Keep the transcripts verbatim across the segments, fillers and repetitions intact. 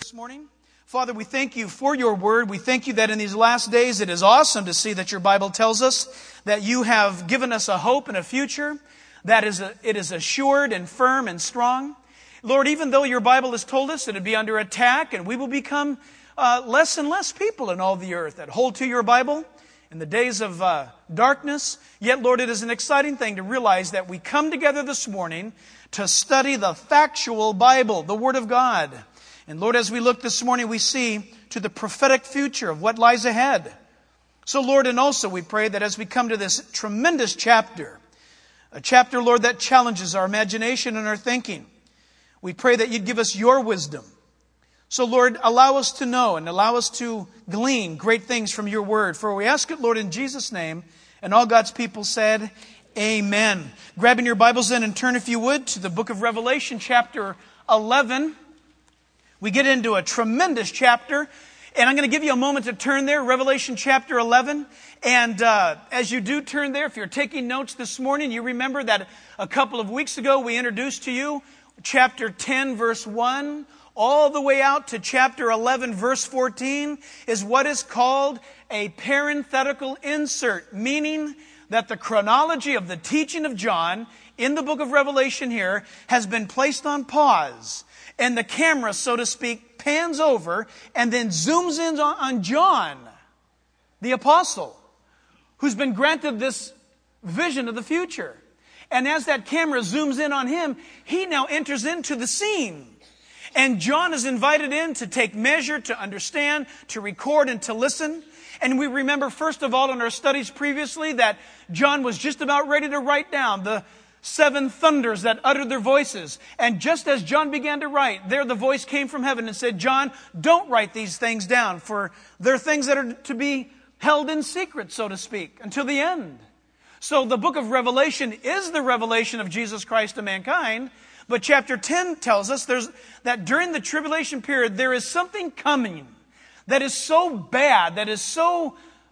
this morning? Father, we thank you for your word. We thank you that in these last days it is awesome to see that your Bible tells us that you have given us a hope and a future that is a, it is assured and firm and strong. Lord, even though your Bible has told us that it would be under attack and we will become uh, less and less people in all the earth that hold to your Bible in the days of uh, darkness, yet, Lord, it is an exciting thing to realize that we come together this morning to study the factual Bible, the Word of God. And Lord, as we look this morning, we see to the prophetic future of what lies ahead. So Lord, and also we pray that as we come to this tremendous chapter, a chapter, Lord, that challenges our imagination and our thinking, we pray that you'd give us your wisdom. So Lord, allow us to know and allow us to glean great things from your word. For we ask it, Lord, in Jesus' name. And all God's people said, amen. Grabbing your Bibles in and turn, if you would, to the book of Revelation, chapter eleven. We get into a tremendous chapter, and I'm going to give you a moment to turn there, Revelation chapter eleven. And uh, as you do turn there, if you're taking notes this morning, you remember that a couple of weeks ago we introduced to you chapter ten, verse one, all the way out to chapter eleven, verse fourteen, is what is called a parenthetical insert, meaning that the chronology of the teaching of John in the book of Revelation here has been placed on pause. And the camera, so to speak, pans over and then zooms in on, on John, the apostle, who's been granted this vision of the future. And as that camera zooms in on him, he now enters into the scene. And John is invited in to take measure, to understand, to record, and to listen. And we remember, first of all, in our studies previously, that John was just about ready to write down the seven thunders that uttered their voices. And just as John began to write, there the voice came from heaven and said, John, don't write these things down, for they're things that are to be held in secret, so to speak, until the end. So the book of Revelation is the revelation of Jesus Christ to mankind. But chapter ten tells us there's, that during the tribulation period, there is something coming that is so bad, that is so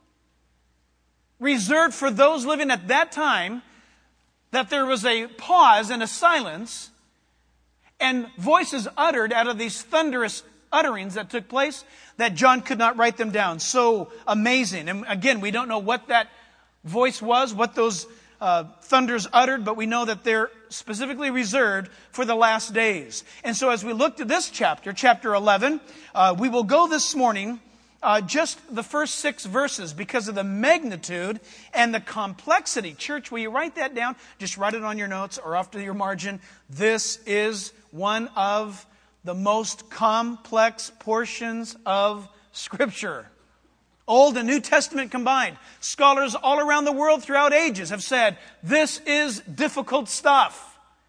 reserved for those living at that time, that there was a pause and a silence, and voices uttered out of these thunderous utterings that took place, that John could not write them down. So amazing. And again, we don't know what that voice was, what those uh, thunders uttered, but we know that they're specifically reserved for the last days. And so as we look to this chapter, chapter eleven, uh, we will go this morning Uh, just the first six verses because of the magnitude and the complexity. Church, will you write that down? Just write it on your notes or off to your margin. This is one of the most complex portions of Scripture. Old and New Testament combined. Scholars all around the world throughout ages have said, this is difficult stuff.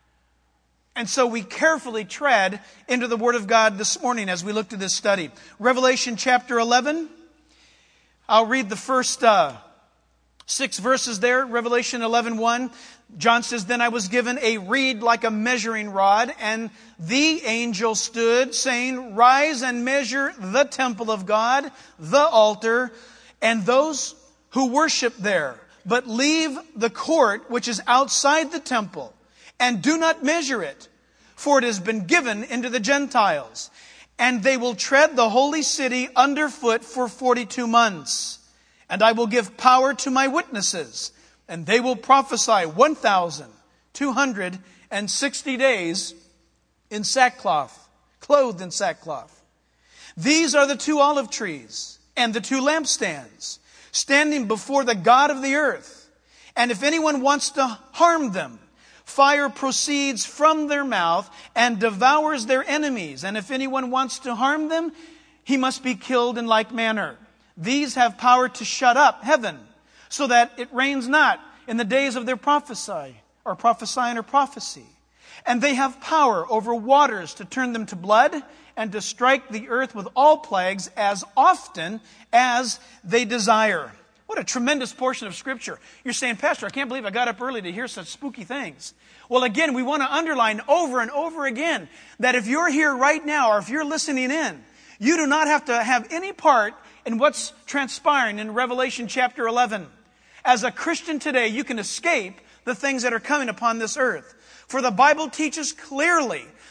And so we carefully tread into the Word of God this morning as we look to this study. Revelation chapter eleven. I'll read the first uh, six verses there. Revelation eleven one. John says, Then I was given a reed like a measuring rod, and the angel stood, saying, Rise and measure the temple of God, the altar, and those who worship there. But leave the court which is outside the temple, and do not measure it, for it has been given into the Gentiles. And they will tread the holy city underfoot for forty-two months. And I will give power to my witnesses, and they will prophesy one thousand two hundred sixty days in sackcloth, clothed in sackcloth. These are the two olive trees and the two lampstands, standing before the God of the earth. And if anyone wants to harm them, fire proceeds from their mouth and devours their enemies. And if anyone wants to harm them, he must be killed in like manner. These have power to shut up heaven, so that it rains not in the days of their prophecy, or prophesying or prophecy. And they have power over waters to turn them to blood, and to strike the earth with all plagues as often as they desire. What a tremendous portion of Scripture. You're saying, Pastor, I can't believe I got up early to hear such spooky things. Well, again, we want to underline over and over again that if you're here right now, or if you're listening in, you do not have to have any part in what's transpiring in Revelation chapter eleven. As a Christian today, you can escape the things that are coming upon this earth. For the Bible teaches clearly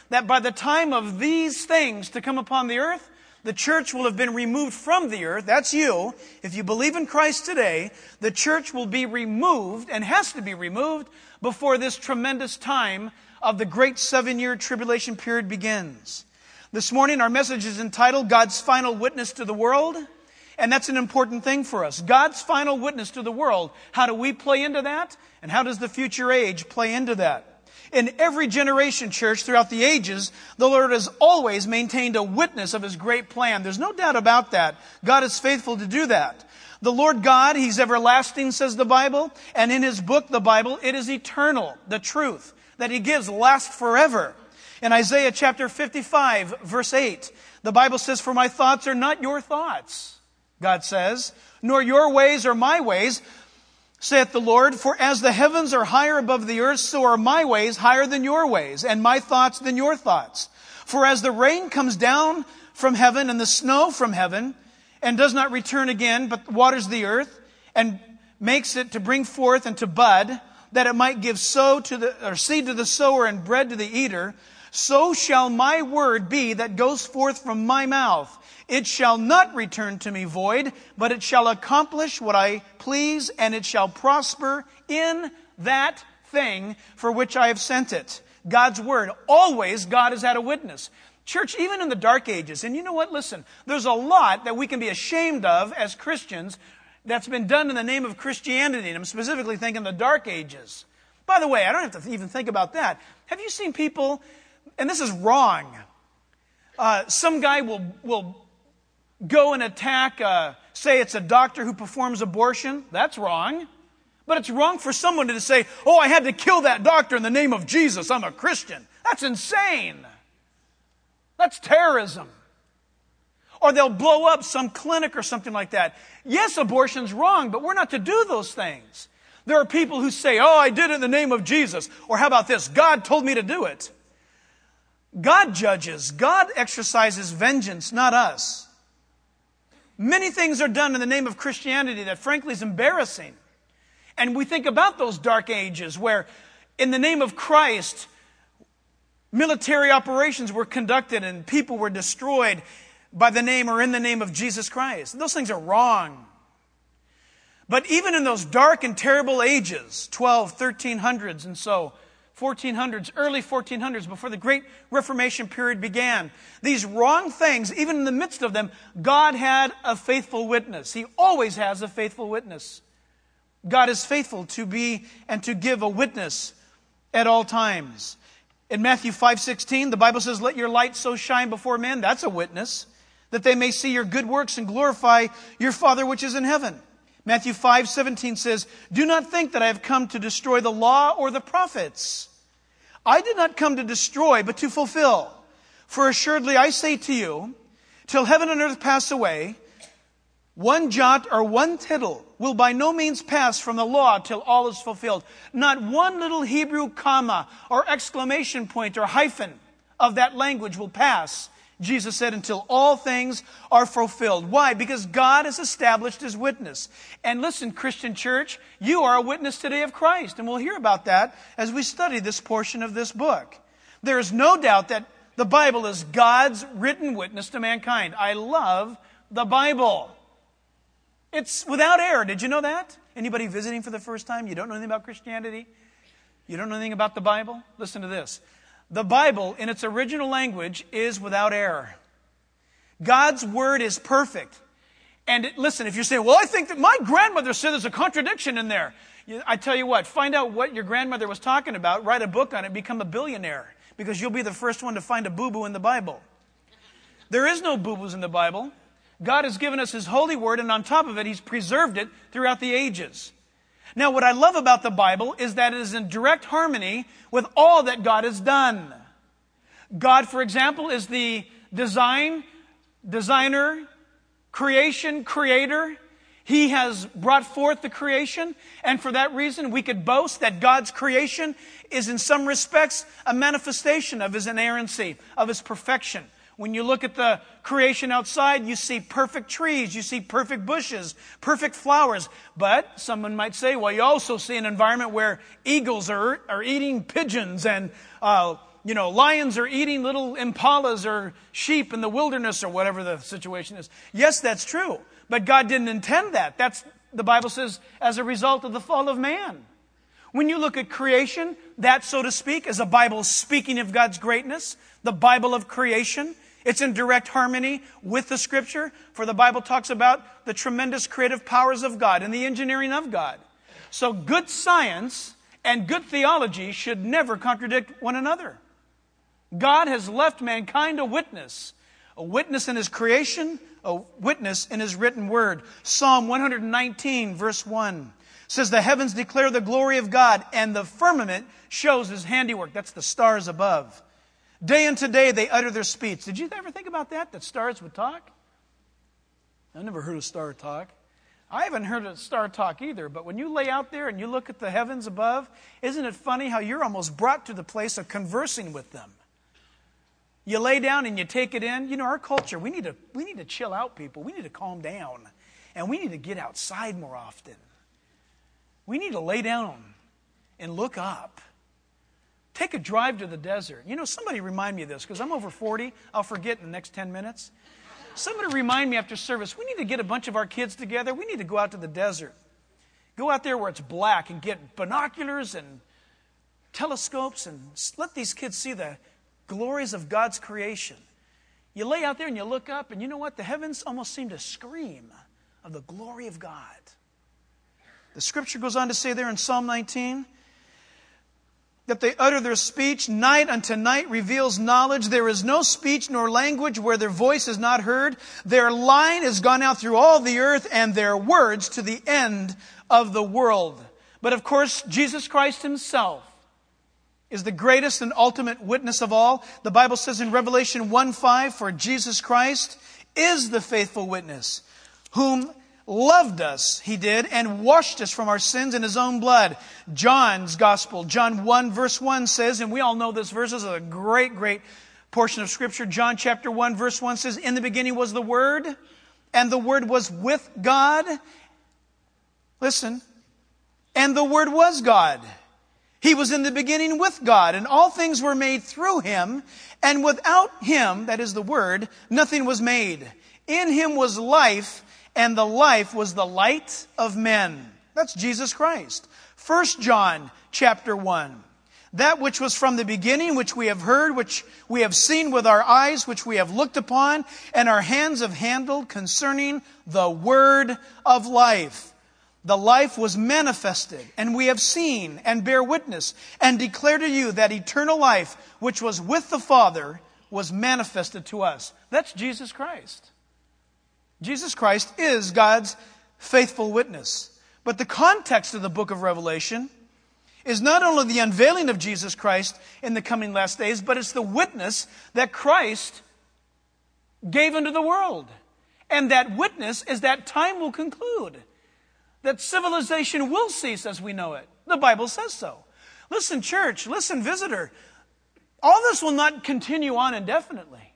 that by the time of these things to come upon the earth, the church will have been removed from the earth. That's you. If you believe in Christ today, the church will be removed and has to be removed before this tremendous time of the great seven-year tribulation period begins. This morning, our message is entitled God's Final Witness to the World. And that's an important thing for us. God's final witness to the world. How do we play into that? And how does the future age play into that? In every generation, church, throughout the ages, the Lord has always maintained a witness of His great plan. There's no doubt about that. God is faithful to do that. The Lord God, He's everlasting, says the Bible. And in His book, the Bible, it is eternal. The truth that He gives lasts forever. In Isaiah chapter fifty-five, verse eight, the Bible says, "For my thoughts are not your thoughts," God says, "nor your ways are my ways, saith the Lord. For as the heavens are higher above the earth, so are my ways higher than your ways, and my thoughts than your thoughts. For as the rain comes down from heaven, and the snow from heaven, and does not return again, but waters the earth, and makes it to bring forth and to bud, that it might give sow to the, or seed to the sower and bread to the eater, so shall my word be that goes forth from my mouth. It shall not return to me void, but it shall accomplish what I please, and it shall prosper in that thing for which I have sent it." God's word. Always God has had a witness. Church, even in the dark ages, and you know what? Listen, there's a lot that we can be ashamed of as Christians that's been done in the name of Christianity, and I'm specifically thinking the dark ages. By the way, I don't have to even think about that. Have you seen people, and this is wrong, uh, some guy will will go and attack, uh, say it's a doctor who performs abortion. That's wrong. But it's wrong for someone to say, "Oh, I had to kill that doctor in the name of Jesus. I'm a Christian." That's insane. That's terrorism. Or they'll blow up some clinic or something like that. Yes, abortion's wrong, but we're not to do those things. There are people who say, "Oh, I did it in the name of Jesus." Or how about this? "God told me to do it." God judges. God exercises vengeance, not us. Many things are done in the name of Christianity that frankly is embarrassing. And we think about those dark ages where in the name of Christ, military operations were conducted and people were destroyed by the name or in the name of Jesus Christ. Those things are wrong. But even in those dark and terrible ages, twelve, thirteen hundreds and so, fourteen hundreds, early fourteen hundreds, before the Great Reformation period began, these wrong things, even in the midst of them, God had a faithful witness. He always has a faithful witness. God is faithful to be and to give a witness at all times. In Matthew five sixteen, the Bible says, "Let your light so shine before men," that's a witness, "that they may see your good works and glorify your Father which is in heaven." Matthew five seventeen says, "Do not think that I have come to destroy the law or the prophets. I did not come to destroy, but to fulfill. For assuredly I say to you, till heaven and earth pass away, one jot or one tittle will by no means pass from the law till all is fulfilled." Not one little Hebrew comma or exclamation point or hyphen of that language will pass, Jesus said, until all things are fulfilled. Why? Because God has established His witness. And listen, Christian church, you are a witness today of Christ. And we'll hear about that as we study this portion of this book. There is no doubt that the Bible is God's written witness to mankind. I love the Bible. It's without error. Did you know that? Anybody visiting for the first time? You don't know anything about Christianity? You don't know anything about the Bible? Listen to this. The Bible, in its original language, is without error. God's Word is perfect. And it, listen, if you're saying, "Well, I think that my grandmother said there's a contradiction in there." I tell you what, find out what your grandmother was talking about, write a book on it, become a billionaire. Because you'll be the first one to find a boo-boo in the Bible. There is no boo-boos in the Bible. God has given us His holy Word, and on top of it, He's preserved it throughout the ages. Now, what I love about the Bible is that it is in direct harmony with all that God has done. God, for example, is the design, designer, creation, creator. He has brought forth the creation, and for that reason, we could boast that God's creation is in some respects a manifestation of His inerrancy, of His perfection. When you look at the creation outside, you see perfect trees, you see perfect bushes, perfect flowers. But someone might say, well, you also see an environment where eagles are, are eating pigeons and uh, you know, lions are eating little impalas or sheep in the wilderness or whatever the situation is. Yes, that's true. But God didn't intend that. That's, the Bible says, as a result of the fall of man. When you look at creation, that, so to speak, is a Bible speaking of God's greatness. The Bible of creation. It's in direct harmony with the Scripture, for the Bible talks about the tremendous creative powers of God and the engineering of God. So good science and good theology should never contradict one another. God has left mankind a witness. A witness in His creation, a witness in His written word. Psalm one nineteen, verse one says, the heavens declare the glory of God, and the firmament shows His handiwork. That's the stars above. Day unto day they utter their speech. Did you ever think about that, that stars would talk? I've never heard a star talk. I haven't heard a star talk either, but when you lay out there and you look at the heavens above, isn't it funny how you're almost brought to the place of conversing with them? You lay down and you take it in. You know, our culture, we need to, we need to chill out, people. We need to calm down. And we need to get outside more often. We need to lay down and look up. Take a drive to the desert. You know, somebody remind me of this, because I'm over forty. I'll forget in the next ten minutes. Somebody remind me after service, we need to get a bunch of our kids together. We need to go out to the desert. Go out there where it's black and get binoculars and telescopes and let these kids see the glories of God's creation. You lay out there and you look up, and you know what? The heavens almost seem to scream of the glory of God. The Scripture goes on to say there in Psalm nineteen, that they utter their speech. Night unto night reveals knowledge. There is no speech nor language where their voice is not heard. Their line has gone out through all the earth, and their words to the end of the world. But of course, Jesus Christ Himself is the greatest and ultimate witness of all. The Bible says in Revelation one five, for Jesus Christ is the faithful witness, whom loved us, He did, and washed us from our sins in His own blood. John's Gospel, John one verse one says, and we all know this verse, is a great, great portion of Scripture. John chapter one verse one says, in the beginning was the Word, and the Word was with God. Listen, and the Word was God. He was in the beginning with God, and all things were made through Him, and without Him, that is the Word, nothing was made. In Him was life, and the life was the light of men. That's Jesus Christ. First John chapter one. That which was from the beginning, which we have heard, which we have seen with our eyes, which we have looked upon, and our hands have handled concerning the word of life. The life was manifested, and we have seen and bear witness, and declare to you that eternal life, which was with the Father, was manifested to us. That's Jesus Christ. Jesus Christ is God's faithful witness. But the context of the book of Revelation is not only the unveiling of Jesus Christ in the coming last days, but it's the witness that Christ gave unto the world. And that witness is that time will conclude. That civilization will cease as we know it. The Bible says so. Listen, church, listen, visitor. All this will not continue on indefinitely.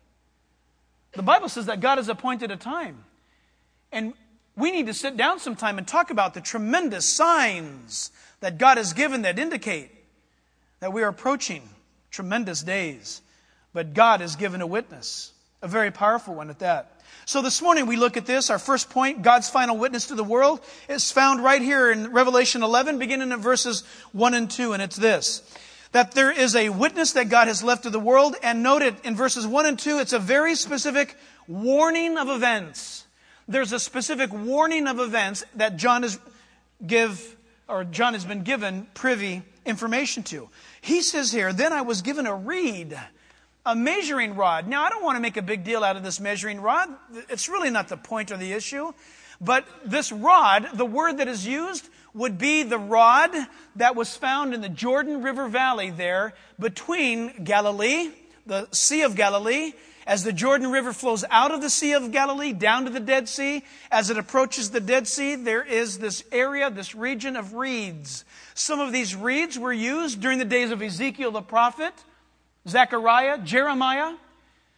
The Bible says that God has appointed a time. And we need to sit down sometime and talk about the tremendous signs that God has given that indicate that we are approaching tremendous days. But God has given a witness, a very powerful one at that. So this morning we look at this. Our first point, God's final witness to the world, is found right here in Revelation eleven, beginning in verses one and two. And it's this, that there is a witness that God has left to the world. And note it in verses one and two, it's a very specific warning of events. There's a specific warning of events that John has give, or John has been given privy information to. He says here, then I was given a reed, a measuring rod. Now, I don't want to make a big deal out of this measuring rod. It's really not the point or the issue. But this rod, the word that is used, would be the rod that was found in the Jordan River Valley there between Galilee, the Sea of Galilee. As the Jordan River flows out of the Sea of Galilee down to the Dead Sea, as it approaches the Dead Sea, there is this area, this region of reeds. Some of these reeds were used during the days of Ezekiel the prophet, Zechariah, Jeremiah.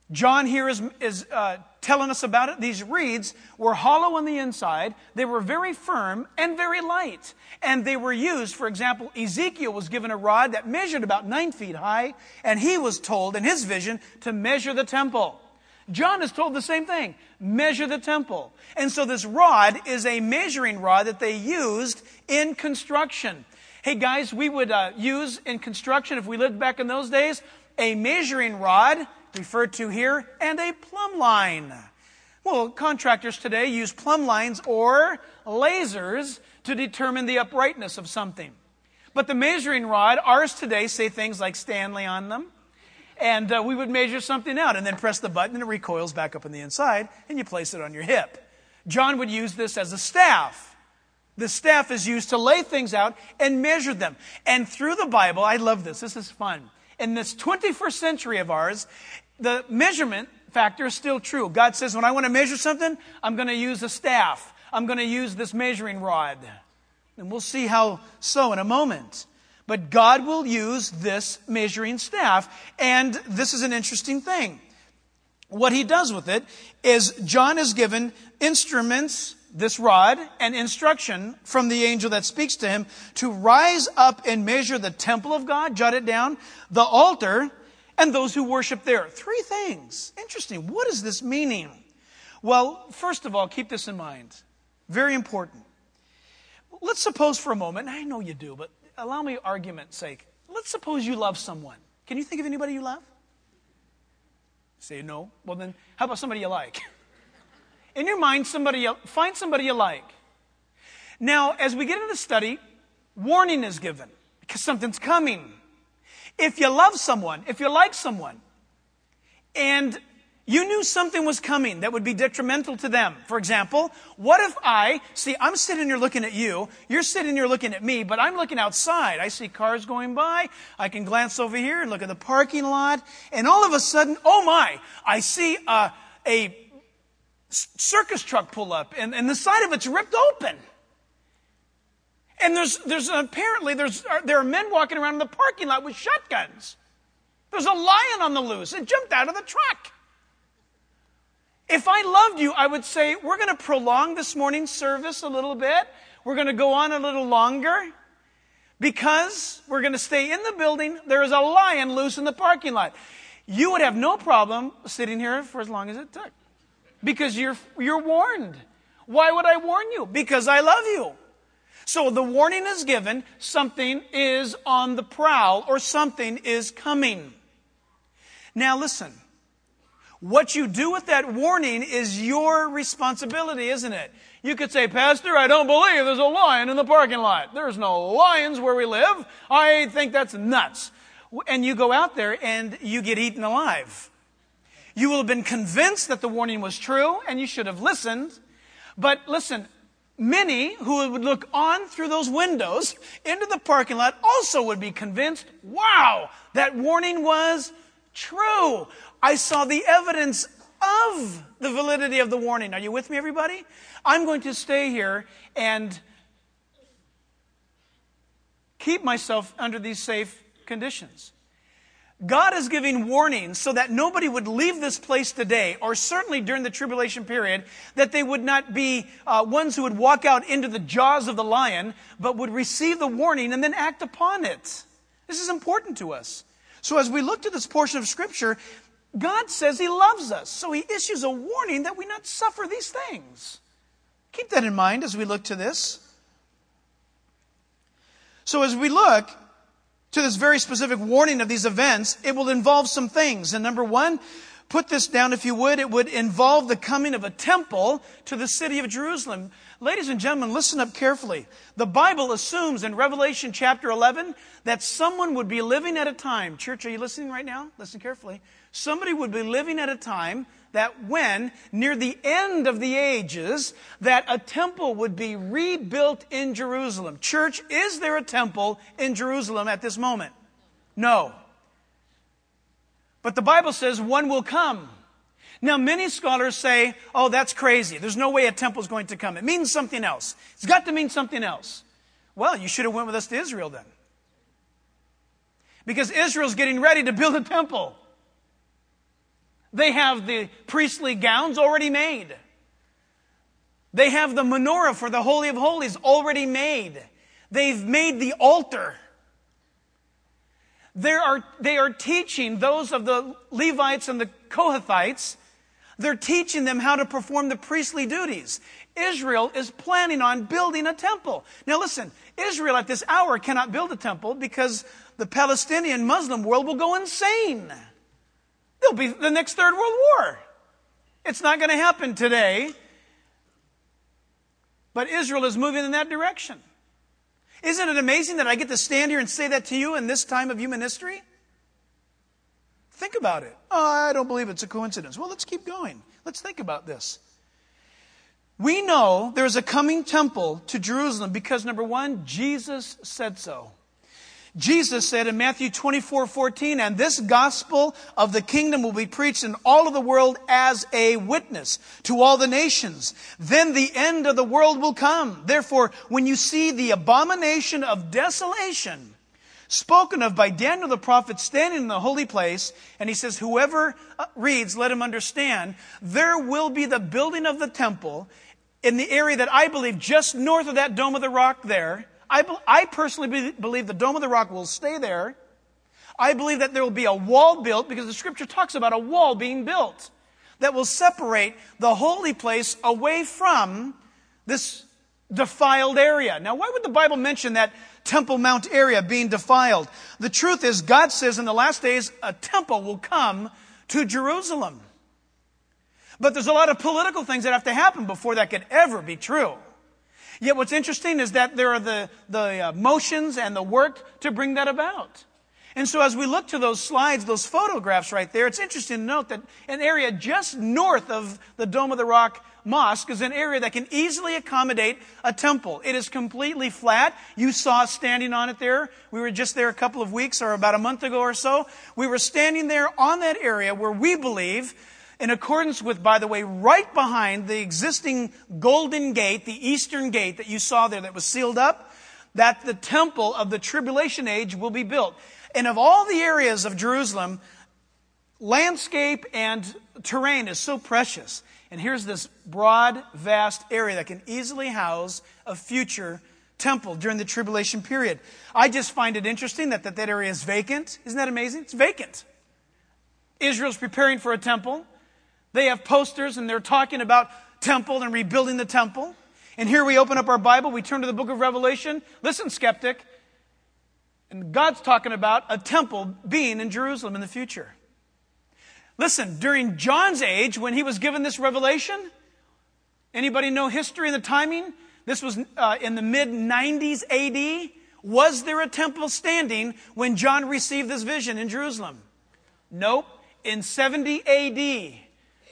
John here is, is uh, telling us about it. These reeds were hollow on the inside. They were very firm and very light. And they were used, for example, Ezekiel was given a rod that measured about nine feet high, and he was told in his vision to measure the temple. John is told the same thing, measure the temple. And so this rod is a measuring rod that they used in construction. Hey guys, we would uh, use in construction, if we lived back in those days, a measuring rod, referred to here, and a plumb line. Well, contractors today use plumb lines or lasers to determine the uprightness of something. But the measuring rod, ours today, say things like Stanley on them. And uh, we would measure something out and then press the button and it recoils back up on the inside and you place it on your hip. John would use this as a staff. The staff is used to lay things out and measure them. And through the Bible, I love this. This is fun. In this twenty-first century of ours, the measurement factor is still true. God says, when I want to measure something, I'm going to use a staff. I'm going to use this measuring rod. And we'll see how so in a moment. But God will use this measuring staff. And this is an interesting thing. What he does with it is John is given instruments, this rod, and instruction from the angel that speaks to him to rise up and measure the temple of God, jot it down, the altar, and those who worship there. Three things. Interesting. What is this meaning? Well, first of all, keep this in mind. Very important. Let's suppose for a moment, and I know you do, but allow me argument's sake. Let's suppose you love someone. Can you think of anybody you love? Say no. Well then, how about somebody you like? In your mind, somebody you, find somebody you like. Now, as we get into the study, warning is given because something's coming. If you love someone, if you like someone, and you knew something was coming that would be detrimental to them. For example, what if I, see, I'm sitting here looking at you, you're sitting here looking at me, but I'm looking outside. I see cars going by, I can glance over here and look at the parking lot, and all of a sudden, oh my, I see a, a circus truck pull up, and, and the side of it's ripped open. And there's, there's apparently, there's, there are men walking around in the parking lot with shotguns. There's a lion on the loose. It jumped out of the truck. If I loved you, I would say, we're going to prolong this morning's service a little bit. We're going to go on a little longer because we're going to stay in the building. There is a lion loose in the parking lot. You would have no problem sitting here for as long as it took because you're, you're warned. Why would I warn you? Because I love you. So the warning is given, something is on the prowl or something is coming. Now listen. What you do with that warning is your responsibility, isn't it? You could say, Pastor, I don't believe there's a lion in the parking lot. There's no lions where we live. I think that's nuts. And you go out there and you get eaten alive. You will have been convinced that the warning was true and you should have listened. But listen, many who would look on through those windows into the parking lot also would be convinced, wow, that warning was true. I saw the evidence of the validity of the warning. Are you with me, everybody? I'm going to stay here and keep myself under these safe conditions. God is giving warnings so that nobody would leave this place today, or certainly during the tribulation period, that they would not be uh, ones who would walk out into the jaws of the lion, but would receive the warning and then act upon it. This is important to us. So as we look to this portion of Scripture, God says He loves us. So He issues a warning that we not suffer these things. Keep that in mind as we look to this. So as we look to this very specific warning of these events, it will involve some things. And number one, put this down if you would, it would involve the coming of a temple to the city of Jerusalem. Ladies and gentlemen, listen up carefully. The Bible assumes in Revelation chapter eleven that someone would be living at a time. Church, are you listening right now? Listen carefully. Somebody would be living at a time that when, near the end of the ages, that a temple would be rebuilt in Jerusalem. Church, is there a temple in Jerusalem at this moment? No. But the Bible says one will come. Now, many scholars say, oh, that's crazy. There's no way a temple is going to come. It means something else. It's got to mean something else. Well, you should have went with us to Israel then. Because Israel's getting ready to build a temple. They have the priestly gowns already made. They have the menorah for the Holy of Holies already made. They've made the altar. There are, they are teaching those of the Levites and the Kohathites, they're teaching them how to perform the priestly duties. Israel is planning on building a temple. Now listen, Israel at this hour cannot build a temple because the Palestinian Muslim world will go insane. There'll be the next Third World War. It's not going to happen today. But Israel is moving in that direction. Isn't it amazing that I get to stand here and say that to you in this time of human history? Think about it. Oh, I don't believe it's a coincidence. Well, let's keep going. Let's think about this. We know there is a coming temple to Jerusalem because, number one, Jesus said so. Jesus said in Matthew twenty-four fourteen, and this gospel of the kingdom will be preached in all of the world as a witness to all the nations. Then the end of the world will come. Therefore, when you see the abomination of desolation spoken of by Daniel the prophet standing in the holy place, and he says, whoever reads, let him understand, there will be the building of the temple in the area that I believe just north of that Dome of the Rock there. I, I personally be, believe the Dome of the Rock will stay there. I believe that there will be a wall built because the scripture talks about a wall being built that will separate the holy place away from this defiled area. Now, why would the Bible mention that Temple Mount area being defiled? The truth is, God says in the last days, a temple will come to Jerusalem. But there's a lot of political things that have to happen before that could ever be true. Yet what's interesting is that there are the, the uh, motions and the work to bring that about. And so as we look to those slides, those photographs right there, it's interesting to note that an area just north of the Dome of the Rock Mosque is an area that can easily accommodate a temple. It is completely flat. You saw us standing on it there. We were just there a couple of weeks or about a month ago or so. We were standing there on that area where we believe, in accordance with, by the way, right behind the existing Golden Gate, the Eastern Gate that you saw there that was sealed up, that the temple of the tribulation age will be built. And of all the areas of Jerusalem, landscape and terrain is so precious. And here's this broad, vast area that can easily house a future temple during the tribulation period. I just find it interesting that that, that area is vacant. Isn't that amazing? It's vacant. Israel's preparing for a temple. They have posters and they're talking about temple and rebuilding the temple. And here we open up our Bible, we turn to the book of Revelation. Listen, skeptic. And God's talking about a temple being in Jerusalem in the future. Listen, during John's age, when he was given this revelation, anybody know history and the timing? This was uh, in the mid nineties A D. Was there a temple standing when John received this vision in Jerusalem? Nope. In seventy A D,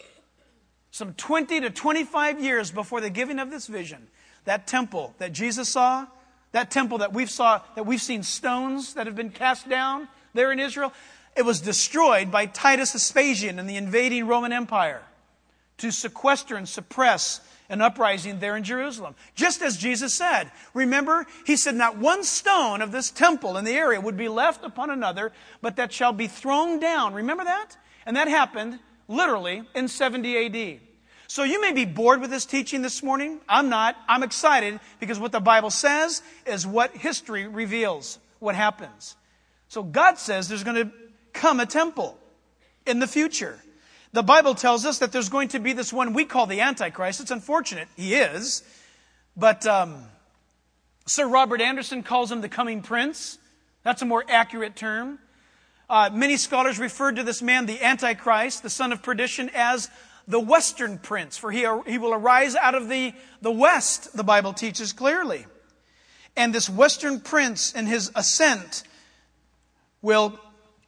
some twenty to twenty-five years before the giving of this vision, that temple that Jesus saw, that temple that we've saw, that we've seen stones that have been cast down there in Israel, it was destroyed by Titus Vespasian and the invading Roman Empire to sequester and suppress an uprising there in Jerusalem. Just as Jesus said. Remember, he said, not one stone of this temple in the area would be left upon another, but that shall be thrown down. Remember that? And that happened literally in seventy A D. So you may be bored with this teaching this morning. I'm not. I'm excited because what the Bible says is what history reveals, what happens. So God says there's going to come a temple in the future. The Bible tells us that there's going to be this one we call the Antichrist. It's unfortunate. He is. But um, Sir Robert Anderson calls him the coming prince. That's a more accurate term. Uh, many scholars referred to this man, the Antichrist, the son of perdition, as the Western prince. For he, he will arise out of the, the West, the Bible teaches clearly. And this Western prince in his ascent will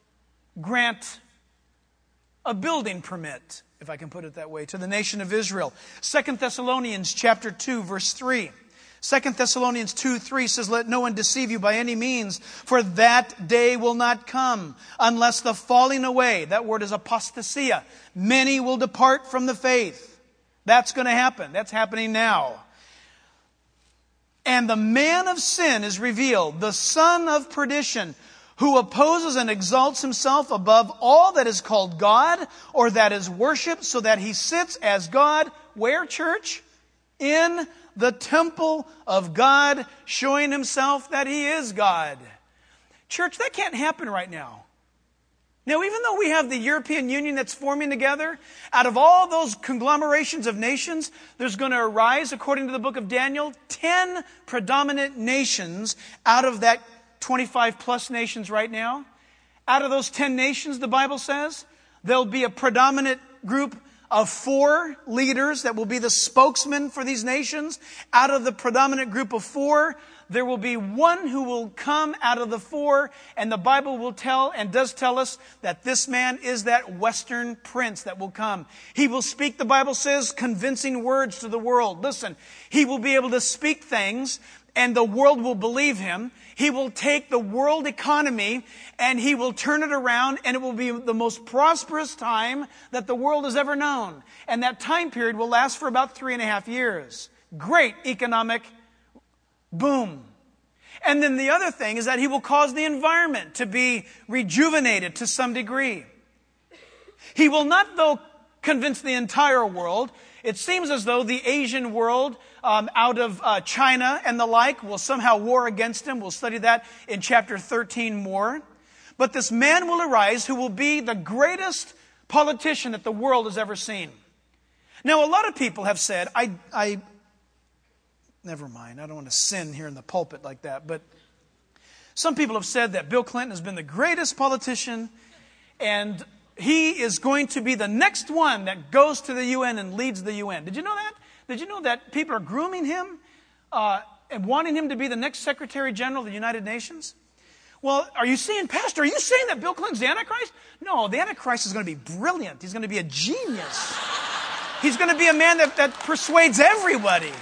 grant a building permit, if I can put it that way, to the nation of Israel. Second Thessalonians chapter two, verse three. Second Thessalonians two, three says, let no one deceive you by any means, for that day will not come unless the falling away, that word is apostasia, many will depart from the faith. That's going to happen. That's happening now. And the man of sin is revealed, the son of perdition, who opposes and exalts himself above all that is called God or that is worshipped, so that he sits as God, where, church? In the temple of God, showing himself that he is God. Church, that can't happen right now. Now, even though we have the European Union that's forming together, out of all those conglomerations of nations, there's going to arise, according to the book of Daniel, ten predominant nations out of that twenty-five plus nations right now. Out of those ten nations, the Bible says, there'll be a predominant group of four leaders that will be the spokesman for these nations. Out of the predominant group of four, there will be one who will come out of the four, and the Bible will tell and does tell us that this man is that Western prince that will come. He will speak, the Bible says, convincing words to the world. Listen, he will be able to speak things and the world will believe him. He will take the world economy and he will turn it around, and it will be the most prosperous time that the world has ever known. And that time period will last for about three and a half years. Great economic boom. And then the other thing is that he will cause the environment to be rejuvenated to some degree. He will not, though, convince the entire world. It seems as though the Asian world um, out of uh, China and the like will somehow war against him. We'll study that in chapter thirteen more. But this man will arise who will be the greatest politician that the world has ever seen. Now, a lot of people have said, I, I, never mind, I don't want to sin here in the pulpit like that, but some people have said that Bill Clinton has been the greatest politician, and he is going to be the next one that goes to the U N and leads the U N. Did you know that? Did you know that people are grooming him uh, and wanting him to be the next Secretary General of the United Nations? Well, are you saying, Pastor, are you saying that Bill Clinton's the Antichrist? No, the Antichrist is going to be brilliant. He's going to be a genius. He's going to be a man that, that persuades everybody.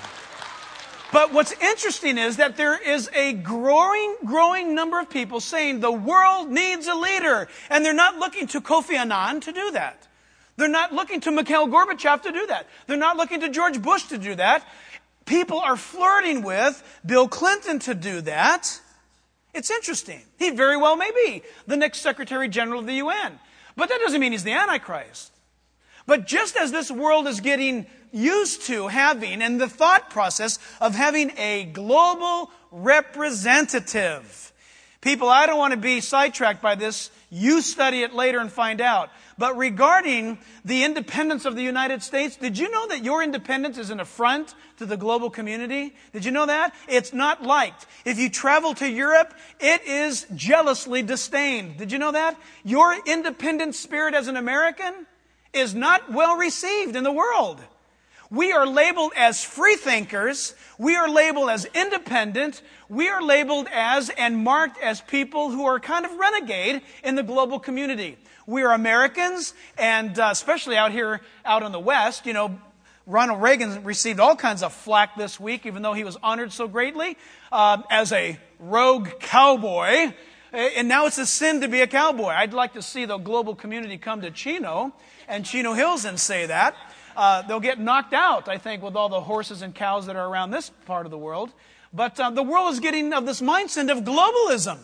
But what's interesting is that there is a growing, growing number of people saying the world needs a leader. And they're not looking to Kofi Annan to do that. They're not looking to Mikhail Gorbachev to do that. They're not looking to George Bush to do that. People are flirting with Bill Clinton to do that. It's interesting. He very well may be the next Secretary General of the U N. But that doesn't mean he's the Antichrist. But just as this world is getting used to having, and the thought process of having a global representative. People, I don't want to be sidetracked by this. You study it later and find out. But regarding the independence of the United States, did you know that your independence is an affront to the global community? Did you know that? It's not liked. If you travel to Europe, it is jealously disdained. Did you know that? Your independent spirit as an American is not well received in the world. We are labeled as free thinkers. We are labeled as independent. We are labeled as and marked as people who are kind of renegade in the global community. We are Americans, and uh, especially out here, out in the West, you know, Ronald Reagan received all kinds of flack this week, even though he was honored so greatly uh, as a rogue cowboy. And now it's a sin to be a cowboy. I'd like to see the global community come to Chino and Chino Hills and say that. Uh, they'll get knocked out, I think, with all the horses and cows that are around this part of the world. But uh, the world is getting of this mindset of globalism.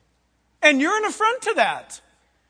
And you're an affront to that.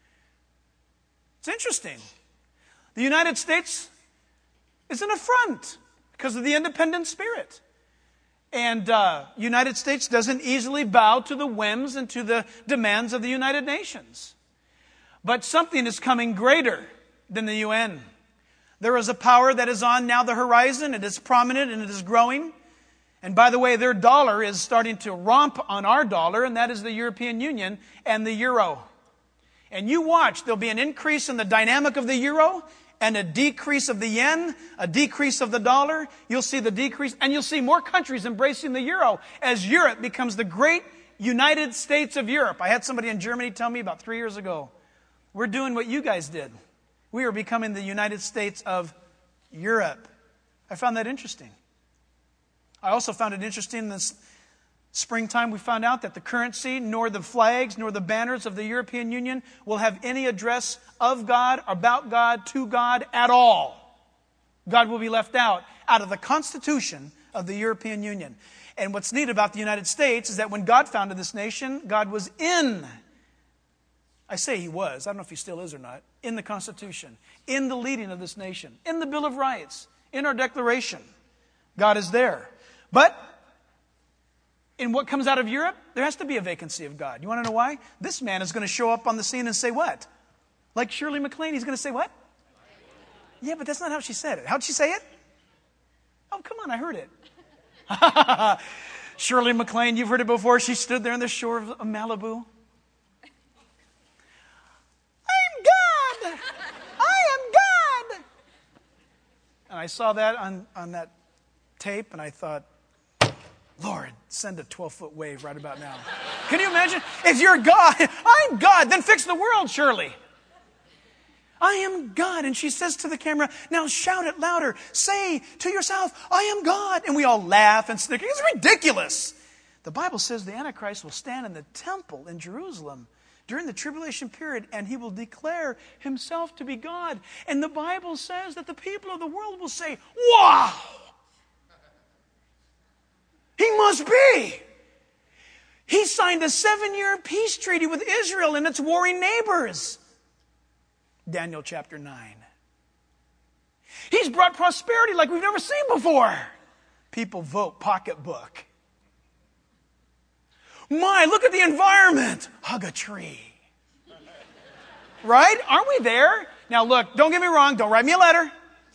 It's interesting. The United States is an affront because of the independent spirit. And uh, United States doesn't easily bow to the whims and to the demands of the United Nations. But something is coming greater than the U N. There is a power that is on now the horizon. It is prominent and it is growing. And by the way, their dollar is starting to romp on our dollar, and that is the European Union and the euro. And you watch, there'll be an increase in the dynamic of the euro and a decrease of the yen, a decrease of the dollar. You'll see the decrease, and you'll see more countries embracing the euro as Europe becomes the great United States of Europe. I had somebody in Germany tell me about three years ago, we're doing what you guys did. We are becoming the United States of Europe. I found that interesting. I also found it interesting this springtime we found out that the currency, nor the flags, nor the banners of the European Union will have any address of God, about God, to God at all. God will be left out, out of the Constitution of the European Union. And what's neat about the United States is that when God founded this nation, God was in I say he was. I don't know if he still is or not. In the Constitution, in the leading of this nation, in the Bill of Rights, in our Declaration. God is there. But in what comes out of Europe, there has to be a vacancy of God. You want to know why? This man is going to show up on the scene and say what? Like Shirley MacLaine, he's going to say what? Yeah, but that's not how she said it. How'd she say it? Oh, come on, I heard it. Shirley MacLaine, you've heard it before. She stood there on the shore of Malibu. I am God. I am God. And I saw that on, on that tape, and I thought, Lord, send a twelve-foot wave right about now. Can you imagine? If you're God, I'm God, then fix the world, surely. I am God. And she says to the camera, now shout it louder. Say to yourself, I am God. And we all laugh and snicker. It's ridiculous. The Bible says the Antichrist will stand in the temple in Jerusalem during the tribulation period, and he will declare himself to be God. And the Bible says that the people of the world will say, wow, he must be. He signed a seven-year peace treaty with Israel and its warring neighbors. Daniel chapter nine. He's brought prosperity like we've never seen before. People vote pocketbook. My, look at the environment. Hug a tree. Right? Aren't we there? Now look, don't get me wrong. Don't write me a letter.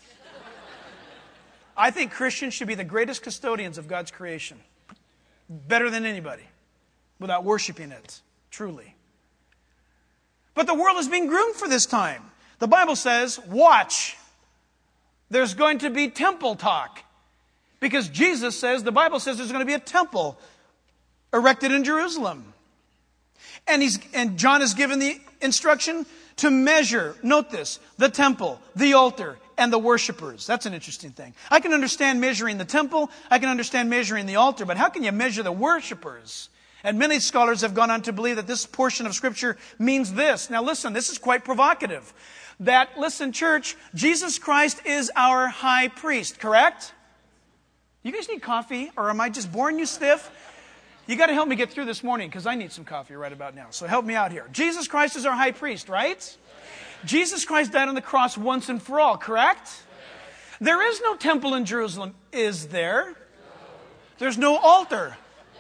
I think Christians should be the greatest custodians of God's creation. Better than anybody. Without worshiping it. Truly. But the world is being groomed for this time. The Bible says, watch. There's going to be temple talk. Because Jesus says, the Bible says there's going to be a temple erected in Jerusalem. And he's and John is given the instruction to measure, note this, the temple, the altar, and the worshipers. That's an interesting thing. I can understand measuring the temple. I can understand measuring the altar. But how can you measure the worshipers? And many scholars have gone on to believe that this portion of Scripture means this. Now listen, this is quite provocative. That, listen, church, Jesus Christ is our high priest, correct? You guys need coffee, or am I just boring you stiff? You got to help me get through this morning, because I need some coffee right about now. So help me out here. Jesus Christ is our high priest, right? Jesus Christ died on the cross once and for all, correct? There is no temple in Jerusalem, is there? There's no altar.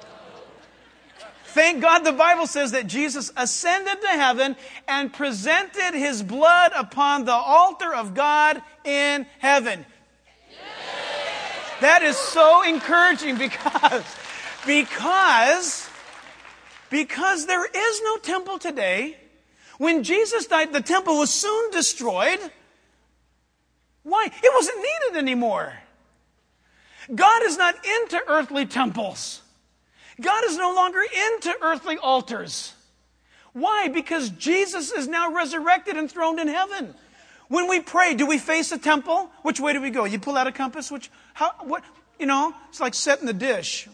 Thank God the Bible says that Jesus ascended to heaven and presented his blood upon the altar of God in heaven. That is so encouraging because, because, because there is no temple today. When Jesus died, the temple was soon destroyed. Why? It wasn't needed anymore. God is not into earthly temples. God is no longer into earthly altars. Why? Because Jesus is now resurrected and throned in heaven. When we pray, do we face a temple? Which way do we go? You pull out a compass? Which, how, what, you know, it's like setting the dish.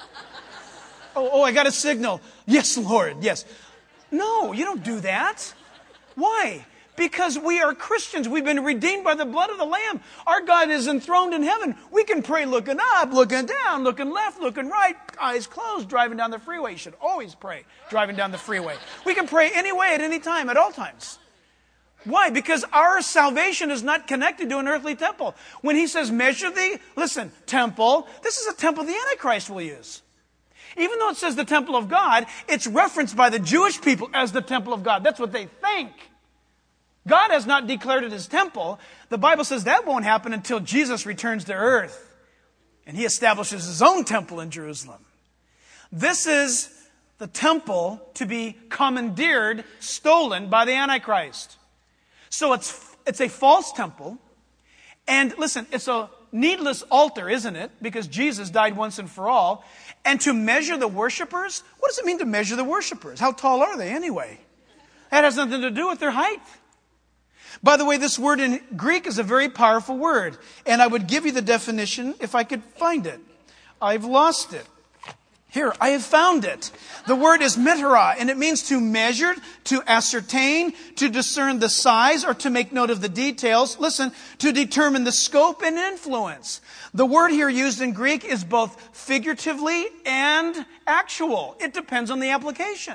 Oh, oh, I got a signal. Yes, Lord, yes. No, you don't do that. Why? Because we are Christians. We've been redeemed by the blood of the Lamb. Our God is enthroned in heaven. We can pray looking up, looking down, looking left, looking right, eyes closed, driving down the freeway. You should always pray driving down the freeway. We can pray any way, at any time, at all times. Why? Because our salvation is not connected to an earthly temple. When he says measure the, listen, temple, this is a temple the Antichrist will use. Even though it says the temple of God, it's referenced by the Jewish people as the temple of God. That's what they think. God has not declared it his temple. The Bible says that won't happen until Jesus returns to earth. And he establishes his own temple in Jerusalem. This is the temple to be commandeered, stolen by the Antichrist. So it's, it's a false temple. And listen, it's a needless altar, isn't it? Because Jesus died once and for all. And to measure the worshipers, what does it mean to measure the worshipers? How tall are they anyway? That has nothing to do with their height. By the way, this word in Greek is a very powerful word. And I would give you the definition if I could find it. I've lost it. Here, I have found it. The word is metera, and it means to measure, to ascertain, to discern the size, or to make note of the details. Listen, to determine the scope and influence. The word here used in Greek is both figuratively and actual. It depends on the application.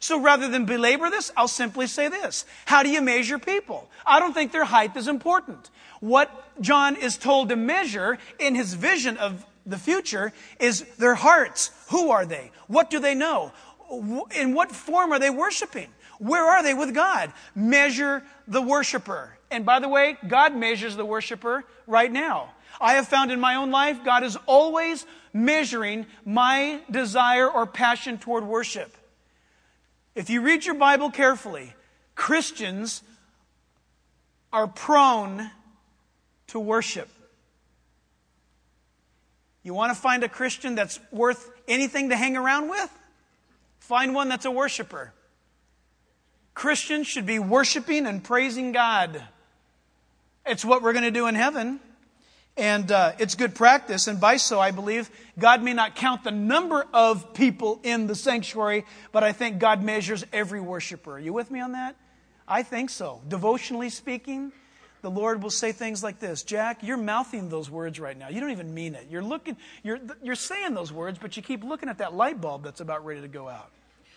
So rather than belabor this, I'll simply say this. How do you measure people? I don't think their height is important. What John is told to measure in his vision of the future is their hearts. Who are they? What do they know? In what form are they worshiping? Where are they with God? Measure the worshiper. And by the way, God measures the worshiper right now. I have found in my own life, God is always measuring my desire or passion toward worship. If you read your Bible carefully, Christians are prone to worship. You want to find a Christian that's worth anything to hang around with? Find one that's a worshiper. Christians should be worshiping and praising God. It's what we're going to do in heaven. And uh, it's good practice. And by so, I believe, God may not count the number of people in the sanctuary, but I think God measures every worshiper. Are you with me on that? I think so. Devotionally speaking, the Lord will say things like this. Jack, you're mouthing those words right now. You don't even mean it. You're looking, you're, you're saying those words, but you keep looking at that light bulb that's about ready to go out.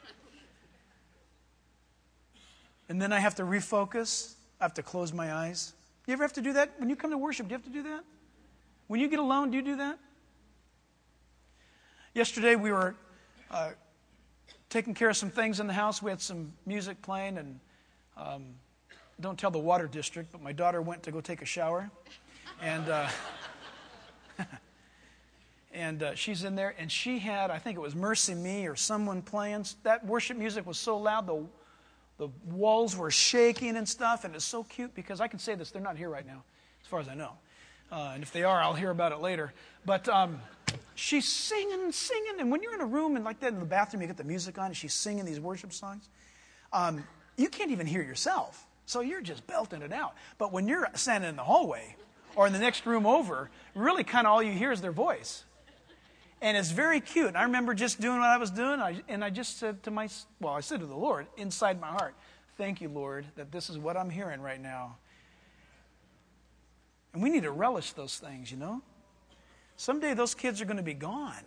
And then I have to refocus. I have to close my eyes. You ever have to do that? When you come to worship, do you have to do that? When you get alone, do you do that? Yesterday we were uh, taking care of some things in the house. We had some music playing, and um, don't tell the water district, but my daughter went to go take a shower. And uh, and uh, she's in there, and she had, I think it was Mercy Me or someone playing. That worship music was so loud, the The walls were shaking and stuff, and it's so cute because I can say this, they're not here right now, as far as I know. Uh, and if they are, I'll hear about it later. But um, she's singing and singing, and when you're in a room and like that in the bathroom, you get the music on, and she's singing these worship songs, um, you can't even hear yourself. So you're just belting it out. But when you're standing in the hallway or in the next room over, really kind of all you hear is their voice. And it's very cute. And I remember just doing what I was doing, I, and I just said to my, well, I said to the Lord, inside my heart, thank you, Lord, that this is what I'm hearing right now. And we need to relish those things, you know. Someday those kids are going to be gone.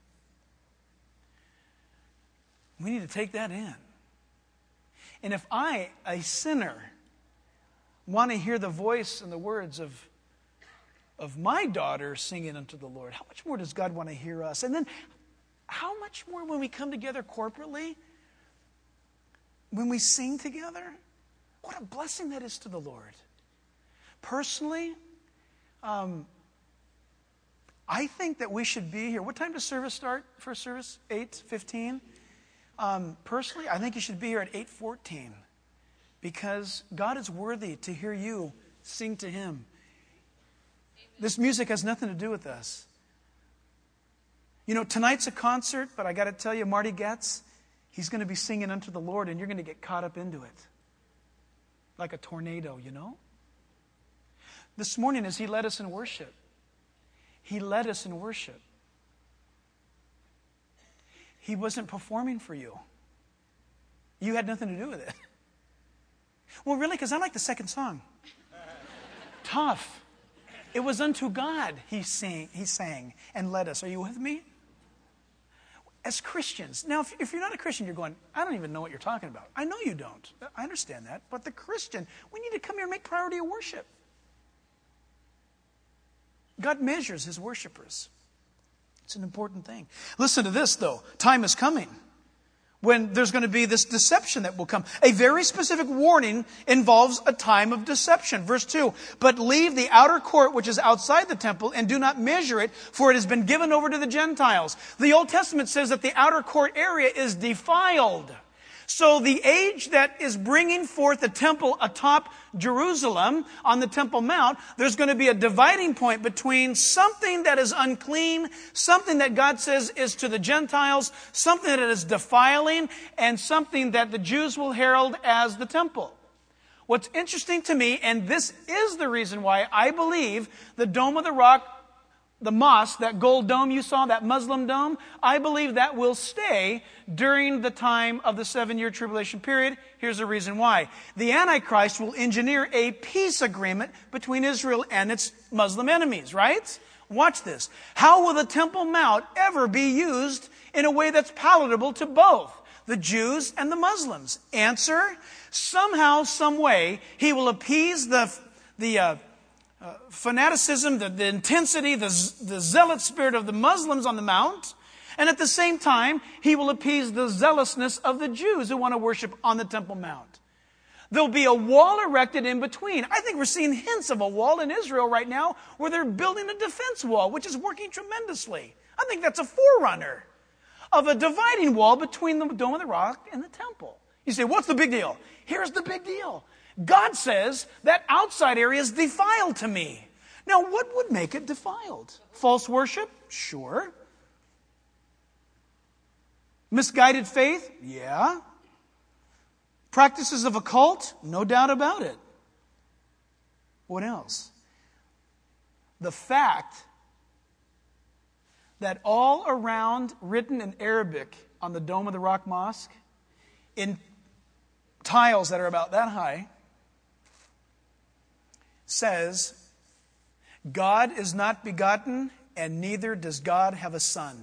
We need to take that in. And if I, a sinner, want to hear the voice and the words of of my daughter singing unto the Lord, how much more does God want to hear us? And then how much more when we come together corporately, when we sing together? What a blessing that is to the Lord. Personally, um, I think that we should be here. What time does service start? First service? eight fifteen? Um, personally, I think you should be here at eight fourteen because God is worthy to hear you sing to Him. This music has nothing to do with us. You know, tonight's a concert, but I got to tell you, Marty Getz, he's going to be singing unto the Lord, and you're going to get caught up into it. Like a tornado, you know? This morning, as he led us in worship, he led us in worship. He wasn't performing for you. You had nothing to do with it. Well, really, because I like the second song. Tough. It was unto God he sang, he sang and led us. Are you with me? As Christians. Now, if, if you're not a Christian, you're going, I don't even know what you're talking about. I know you don't. I understand that. But the Christian, we need to come here and make priority of worship. God measures his worshipers. It's an important thing. Listen to this, though. Time is coming when there's going to be this deception that will come. A very specific warning involves a time of deception. Verse two, but leave the outer court which is outside the temple and do not measure it, for it has been given over to the Gentiles. The Old Testament says that the outer court area is defiled. So the age that is bringing forth the temple atop Jerusalem on the Temple Mount, there's going to be a dividing point between something that is unclean, something that God says is to the Gentiles, something that is defiling, and something that the Jews will herald as the temple. What's interesting to me, and this is the reason why I believe the Dome of the Rock, the mosque, that gold dome you saw, that Muslim dome, I believe that will stay during the time of the seven-year tribulation period. Here's the reason why. The Antichrist will engineer a peace agreement between Israel and its Muslim enemies, right? Watch this. How will the Temple Mount ever be used in a way that's palatable to both? the Jews and the Muslims? Answer, somehow, some way, he will appease the, the uh, uh, fanaticism, the, the intensity, the, the zealot spirit of the Muslims on the Mount. And at the same time, he will appease the zealousness of the Jews who want to worship on the Temple Mount. There'll be a wall erected in between. I think we're seeing hints of a wall in Israel right now where they're building a defense wall, which is working tremendously. I think that's a forerunner of a dividing wall between the Dome of the Rock and the temple. You say, what's the big deal? Here's the big deal. God says that outside area is defiled to me. Now, what would make it defiled? False worship? Sure. Misguided faith? Yeah. Practices of a cult? No doubt about it. What else? The fact that all around, written in Arabic on the Dome of the Rock Mosque, in tiles that are about that high, says, God is not begotten, and neither does God have a son.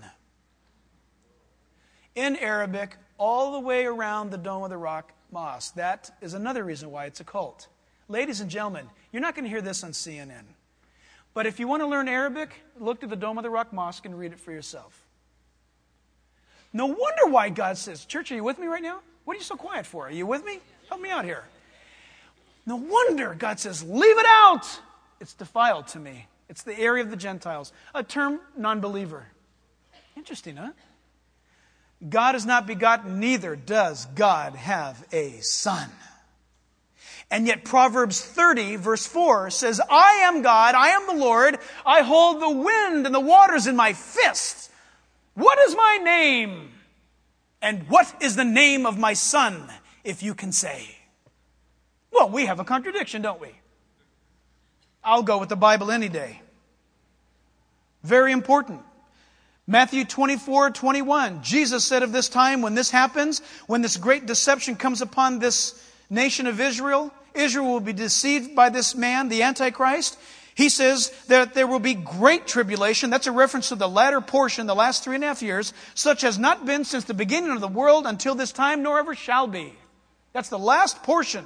In Arabic, all the way around the Dome of the Rock Mosque. That is another reason why it's a cult. Ladies and gentlemen, you're not going to hear this on C N N. But if you want to learn Arabic, look to the Dome of the Rock Mosque and read it for yourself. No wonder why God says, church, are you with me right now? What are you so quiet for? Are you with me? Help me out here. No wonder God says, leave it out. It's defiled to me. It's the area of the Gentiles. A term, non-believer. Interesting, huh? God is not begotten, neither does God have a son. And yet Proverbs thirty, verse four says, I am God, I am the Lord, I hold the wind and the waters in my fist. What is my name? And what is the name of my son, if you can say? Well, we have a contradiction, don't we? I'll go with the Bible any day. Very important. Matthew twenty-four, twenty-one. Jesus said of this time, when this happens, when this great deception comes upon this nation of Israel, Israel will be deceived by this man, the Antichrist. He says that there will be great tribulation. That's a reference to the latter portion, the last three and a half years, such has not been since the beginning of the world until this time, nor ever shall be. That's the last portion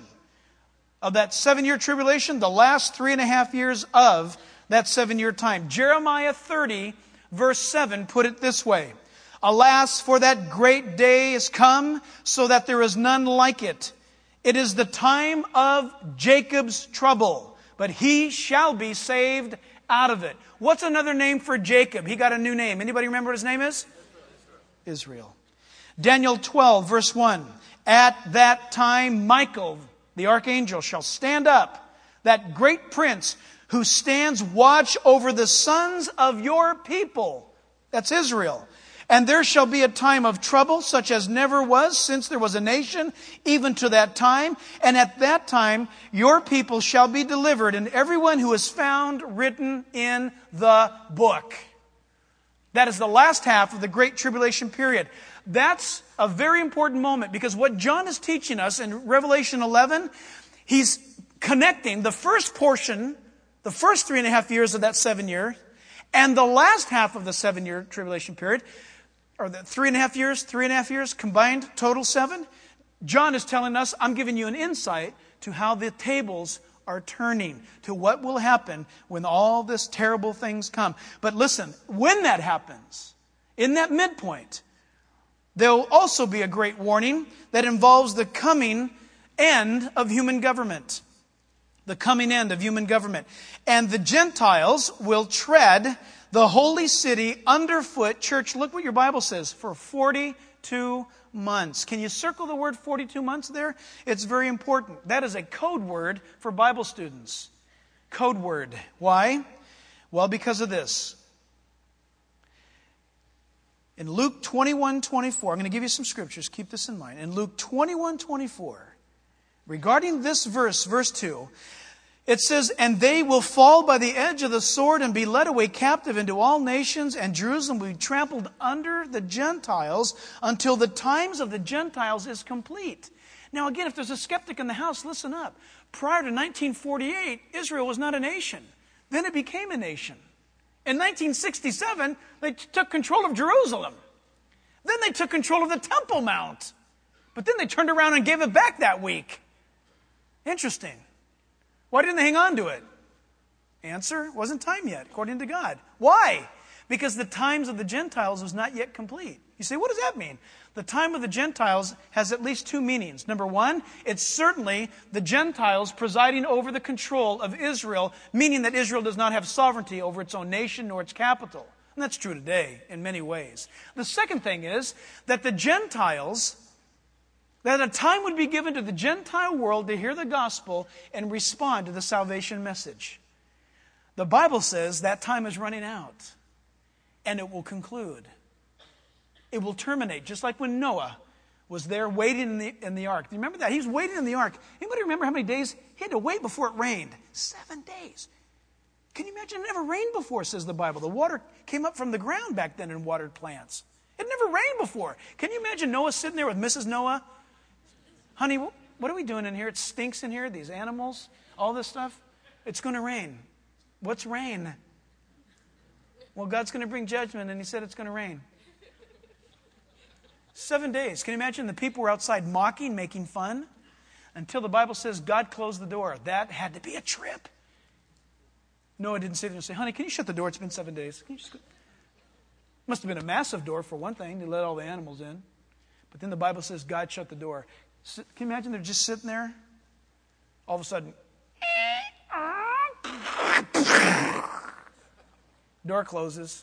of that seven-year tribulation, the last three and a half years of that seven-year time. Jeremiah thirty, verse seven, put it this way. Alas, for that great day is come, so that there is none like it. It is the time of Jacob's trouble, but he shall be saved out of it. What's another name for Jacob? He got a new name. Anybody remember what his name is? Israel. Daniel twelve, verse one. At that time, Michael, the archangel, shall stand up, that great prince who stands watch over the sons of your people. That's Israel. And there shall be a time of trouble such as never was since there was a nation, even to that time. And at that time, your people shall be delivered, and everyone who is found written in the book. That is the last half of the Great Tribulation period. That's a very important moment, because what John is teaching us in Revelation eleven, he's connecting the first portion, the first three and a half years of that seven year, and the last half of the seven year tribulation period, or the three and a half years, three and a half years, combined total seven. John is telling us, I'm giving you an insight to how the tables are turning, to what will happen when all this terrible things come. But listen, when that happens, in that midpoint, there will also be a great warning that involves the coming end of human government. The coming end of human government. And the Gentiles will tread the holy city underfoot. Church, look what your Bible says. For forty-two months. Can you circle the word forty-two months there? It's very important. That is a code word for Bible students. Code word. Why? Well, because of this. In Luke twenty-one, twenty-four, I'm going to give you some scriptures. Keep this in mind. In Luke twenty-one, twenty-four, regarding this verse, verse two, it says, and they will fall by the edge of the sword and be led away captive into all nations, and Jerusalem will be trampled under the Gentiles until the times of the Gentiles is complete. Now again, if there's a skeptic in the house, listen up. Prior to nineteen forty-eight, Israel was not a nation. Then it became a nation. In nineteen sixty-seven, they t- took control of Jerusalem. Then they took control of the Temple Mount. But then they turned around and gave it back that week. Interesting. Why didn't they hang on to it? Answer, it wasn't time yet, according to God. Why? Because the times of the Gentiles was not yet complete. You say, what does that mean? The time of the Gentiles has at least two meanings. Number one, it's certainly the Gentiles presiding over the control of Israel, meaning that Israel does not have sovereignty over its own nation nor its capital. And that's true today in many ways. The second thing is that the Gentiles, that a time would be given to the Gentile world to hear the gospel and respond to the salvation message. The Bible says that time is running out, and it will conclude. It will terminate, just like when Noah was there waiting in the, in the ark. Do you remember that? He was waiting in the ark. Anybody remember how many days he had to wait before it rained? Seven days. Can you imagine? It never rained before, says the Bible. The water came up from the ground back then and watered plants. It never rained before. Can you imagine Noah sitting there with Missus Noah? Honey, what are we doing in here? It stinks in here, these animals, all this stuff. It's going to rain. What's rain? Well, God's going to bring judgment, and he said it's going to rain. Seven days. Can you imagine the people were outside mocking, making fun? Until the Bible says God closed the door. That had to be a trip. Noah didn't sit there and say, honey, can you shut the door? It's been seven days. Can you just go? Must have been a massive door for one thing to let all the animals in. But then the Bible says God shut the door. Can you imagine they're just sitting there? All of a sudden, door closes.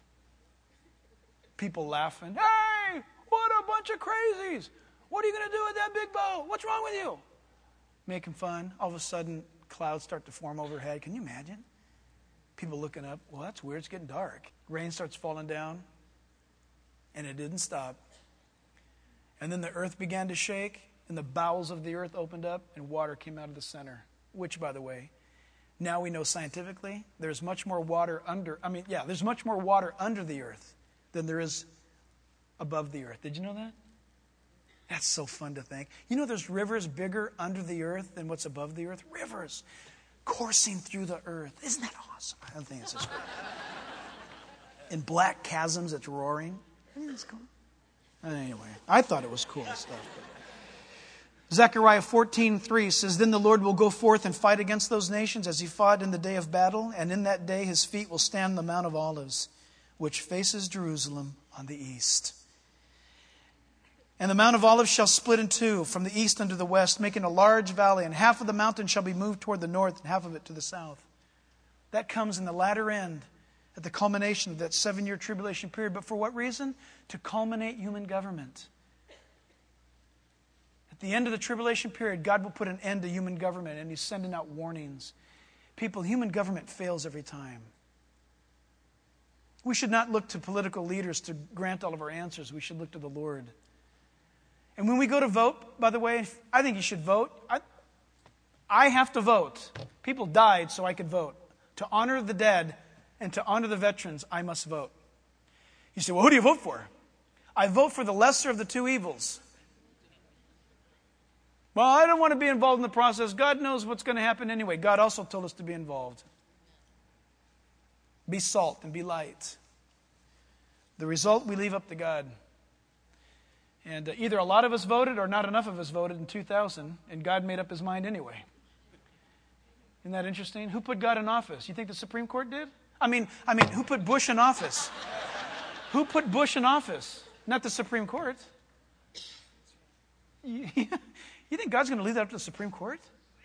People laughing. Hey, what a bunch of crazies. What are you going to do with that big boat? What's wrong with you? Making fun. All of a sudden, clouds start to form overhead. Can you imagine? People looking up. Well, that's weird. It's getting dark. Rain starts falling down. And it didn't stop. And then the earth began to shake. And the bowels of the earth opened up. And water came out of the center. Which, by the way, now we know scientifically, there's much more water under, I mean, yeah, there's much more water under the earth than there is above the earth. Did you know that? That's so fun to think. You know there's rivers bigger under the earth than what's above the earth? Rivers coursing through the earth. Isn't that awesome? I think it's just great. In black chasms, it's roaring. I think it's cool. Anyway, I thought it was cool stuff. But Zechariah fourteen three says, then the Lord will go forth and fight against those nations as he fought in the day of battle. And in that day his feet will stand on the Mount of Olives, which faces Jerusalem on the east. And the Mount of Olives shall split in two from the east unto the west, making a large valley. And half of the mountain shall be moved toward the north and half of it to the south. That comes in the latter end, at the culmination of that seven-year tribulation period. But for what reason? To culminate human government. At the end of the tribulation period, God will put an end to human government, and he's sending out warnings. People, human government fails every time. We should not look to political leaders to grant all of our answers. We should look to the Lord. And when we go to vote, by the way, I think you should vote. I, I have to vote. People died so I could vote. To honor the dead and to honor the veterans, I must vote. You say, well, who do you vote for? I vote for the lesser of the two evils. Well, I don't want to be involved in the process. God knows what's going to happen anyway. God also told us to be involved. Be salt and be light. The result we leave up to God. And uh, either a lot of us voted or not enough of us voted in two thousand, and God made up his mind anyway. Isn't that interesting? Who put God in office? You think the Supreme Court did? I mean, I mean, who put Bush in office? Who put Bush in office? Not the Supreme Court. You, you think God's going to leave that up to the Supreme Court?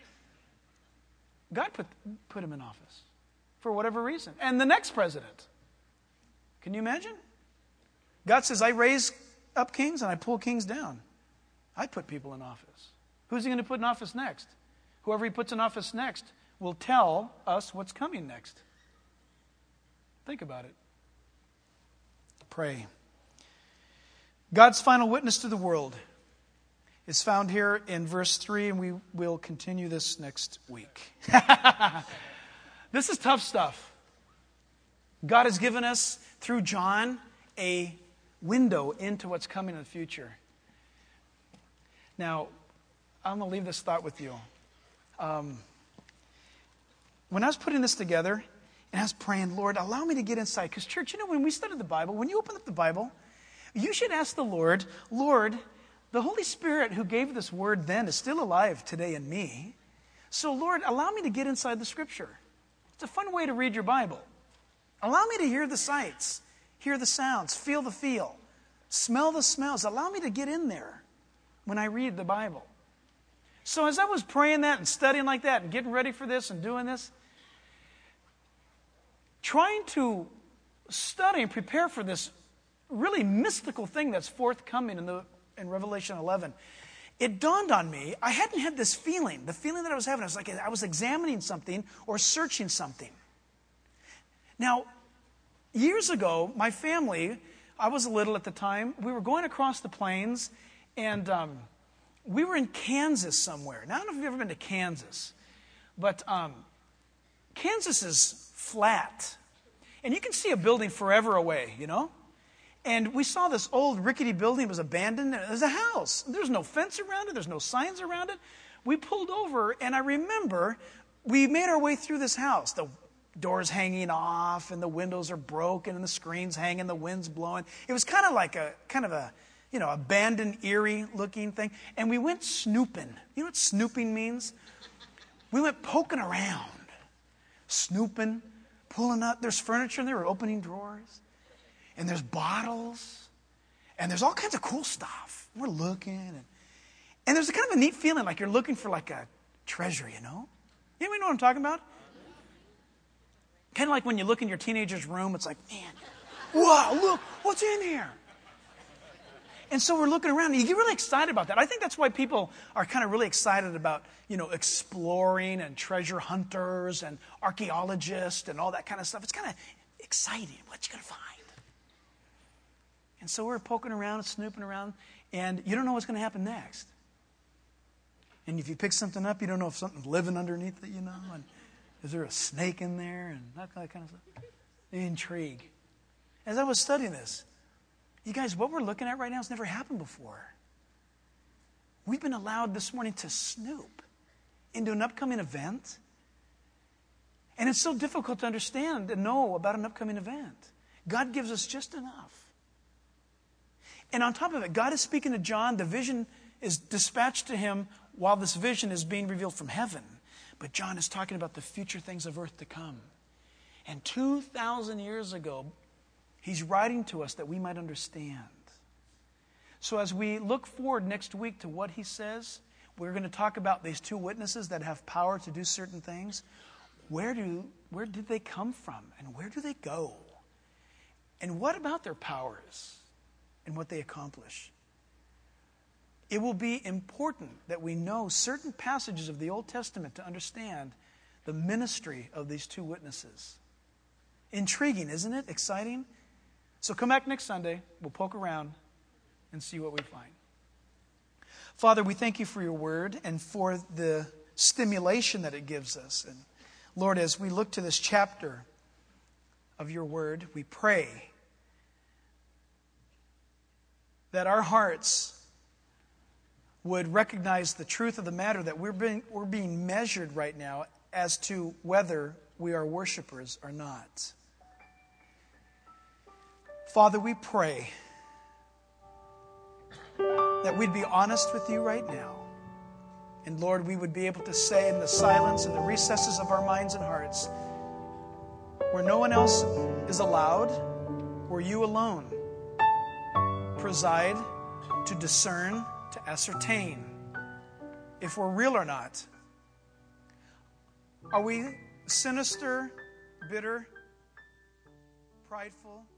God put, put him in office for whatever reason. And the next president. Can you imagine? God says, I raise up kings and I pull kings down. I put people in office. Who's he going to put in office next? Whoever he puts in office next will tell us what's coming next. Think about it. Pray. God's final witness to the world is found here in verse three, and we will continue this next week. This is tough stuff. God has given us, through John, a window into what's coming in the future. Now, I'm going to leave this thought with you. Um, when I was putting this together, and I was praying, Lord, allow me to get inside. Because, church, you know, when we study the Bible, when you open up the Bible, you should ask the Lord, Lord, the Holy Spirit who gave this word then is still alive today in me. So, Lord, allow me to get inside the Scripture. It's a fun way to read your Bible. Allow me to hear the sights, hear the sounds, feel the feel, smell the smells. Allow me to get in there when I read the Bible. So as I was praying that and studying like that and getting ready for this and doing this, trying to study and prepare for this really mystical thing that's forthcoming in the in Revelation eleven, it dawned on me, I hadn't had this feeling. The feeling that I was having, I was like I was examining something or searching something. Now, years ago, my family, I was little at the time, we were going across the plains, and um, we were in Kansas somewhere. Now, I don't know if you've ever been to Kansas, but um, Kansas is flat. And you can see a building forever away, you know? And we saw this old rickety building. It was abandoned. It was a house. There's no fence around it. There's no signs around it. We pulled over, and I remember we made our way through this house. The doors hanging off, and the windows are broken, and the screen's hanging, the wind's blowing. It was kind of like a, kind of a, you know, abandoned, eerie-looking thing. And we went snooping. You know what snooping means? We went poking around, snooping, pulling up. There's furniture in there. We're opening drawers. And there's bottles. And there's all kinds of cool stuff. We're looking. And, and there's a kind of a neat feeling like you're looking for like a treasure, you know? Anybody know what I'm talking about? Kind of like when you look in your teenager's room, it's like, man, wow, look, what's in here? And so we're looking around, and you get really excited about that. I think that's why people are kind of really excited about, you know, exploring and treasure hunters and archaeologists and all that kind of stuff. It's kind of exciting. What you going to find? And so we're poking around and snooping around, and you don't know what's going to happen next. And if you pick something up, you don't know if something's living underneath it, you know, and is there a snake in there and that kind of stuff. The intrigue. As I was studying this, you guys, what we're looking at right now has never happened before. We've been allowed this morning to snoop into an upcoming event. And it's so difficult to understand and know about an upcoming event. God gives us just enough. And on top of it, God is speaking to John. The vision is dispatched to him while this vision is being revealed from heaven. But John is talking about the future things of earth to come. And two thousand years ago, he's writing to us that we might understand. So as we look forward next week to what he says, we're going to talk about these two witnesses that have power to do certain things. Where do where did they come from? And where do they go? And what about their powers and what they accomplish? It will be important that we know certain passages of the Old Testament to understand the ministry of these two witnesses. Intriguing, isn't it? Exciting? So come back next Sunday. We'll poke around and see what we find. Father, we thank you for your word and for the stimulation that it gives us. And Lord, as we look to this chapter of your word, we pray that our hearts would recognize the truth of the matter that we're being, we're being measured right now as to whether we are worshipers or not. Father, we pray that we'd be honest with you right now. And Lord, we would be able to say in the silence and the recesses of our minds and hearts, where no one else is allowed, where you alone preside to discern, to ascertain if we're real or not. Are we sinister, bitter, prideful,